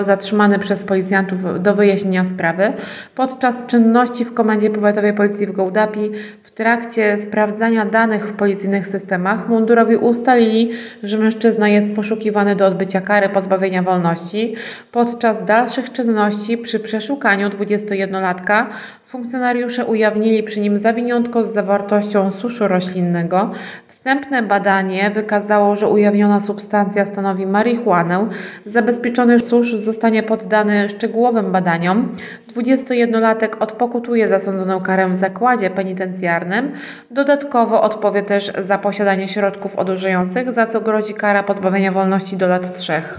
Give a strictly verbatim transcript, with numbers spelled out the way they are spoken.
zatrzymany przez policjantów do wyjaśnienia sprawy. Podczas czynności w Komendzie Powiatowej Policji w Gołdapi w trakcie sprawdzania danych w policyjnych systemach mundurowi ustalili, że mężczyzna jest poszukiwany do odbycia kary pozbawienia wolności. Podczas dalszych czynności przy przeszukaniu dwudziestojednolatka funkcjonariusze ujawnili przy nim zawiniątko z zawartością suszu roślinnego. Wstępne badanie wykazało, że ujawniona substancja stanowi marihuanę. Zabezpieczony susz zostanie poddany szczegółowym badaniom. dwudziestojednolatek odpokutuje zasądzoną karę w zakładzie penitencjarnym. Dodatkowo odpowie też za posiadanie środków odurzających, za co grozi kara pozbawienia wolności do lat trzech.